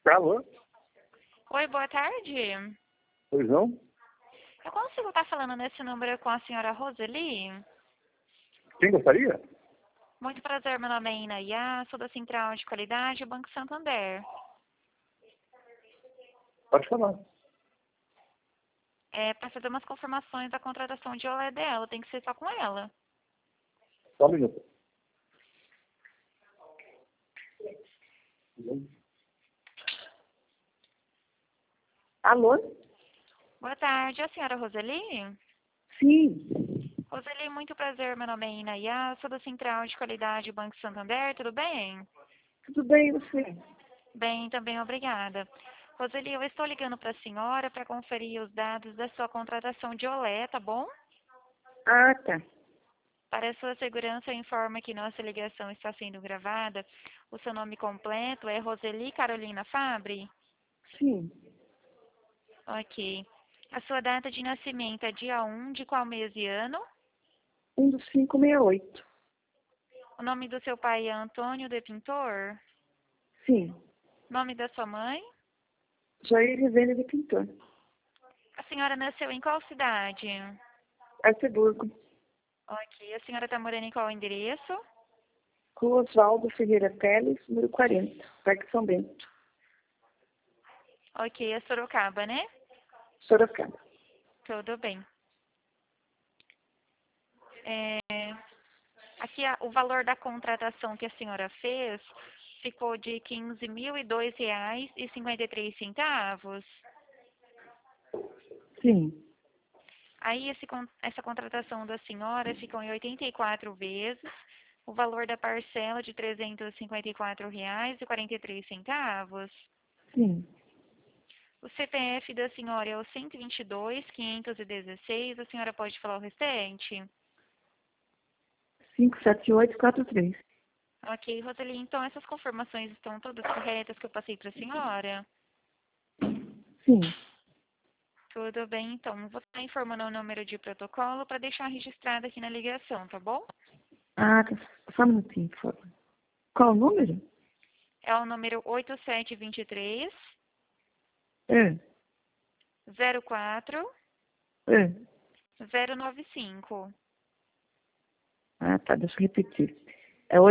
Alô? Oi, boa tarde. Pois não? Eu consigo estar falando nesse número com a senhora Roseli? Quem gostaria? Muito prazer, meu nome é Inaiá, sou da Central de Qualidade do Banco Santander. Pode falar. Para fazer umas confirmações da contratação de olé dela, tem que ser só com ela. Só um minuto. Alô? Boa tarde, a senhora Roseli? Sim. Roseli, muito prazer, meu nome é Inaiá, sou da Central de Qualidade do Banco Santander, tudo bem? Tudo bem, e você? Bem, também obrigada. Roseli, eu estou ligando para a senhora para conferir os dados da sua contratação de olé, tá bom? Ah, tá. Para a sua segurança, eu informo que nossa ligação está sendo gravada. O seu nome completo é Roseli Carolina Fabre? Sim. Ok. A sua data de nascimento é dia 1 de qual mês e ano? 12568. O nome do seu pai é Antônio de Pintor? Sim. Nome da sua mãe? Jair Rivene de Pintor. A senhora nasceu em qual cidade? Arceburgo. Ok. A senhora está morando em qual endereço? Rua Oswaldo Ferreira Teles, número 40, Parque São Bento, Ok. É Sorocaba, né? Sorocaba. Tudo bem. Aqui o valor da contratação que a senhora fez ficou de R$ 15.002,53. Sim. Aí essa contratação da senhora ficou em 84 vezes, o valor da parcela de R$ 354,43. Sim. O CPF da senhora é o 122.516. A senhora pode falar o restante? 57843. Ok, Roseli, então essas confirmações estão todas corretas que eu passei para a senhora? Sim. Tudo bem, então. Vou estar informando o número de protocolo para deixar registrado aqui na ligação, tá bom? Ah, tá. Só um minutinho, por favor. Qual o número? É o número 8723 É. 04 É. 095. Ah, tá. Deixa eu repetir. É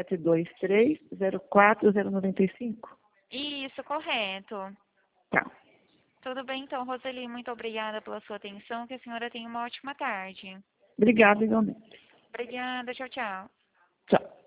8723-04095? Isso, correto. Tá. Tudo bem, então, Roseli, muito obrigada pela sua atenção. Que a senhora tenha uma ótima tarde. Obrigada, igualmente. Obrigada, tchau, tchau. Tchau.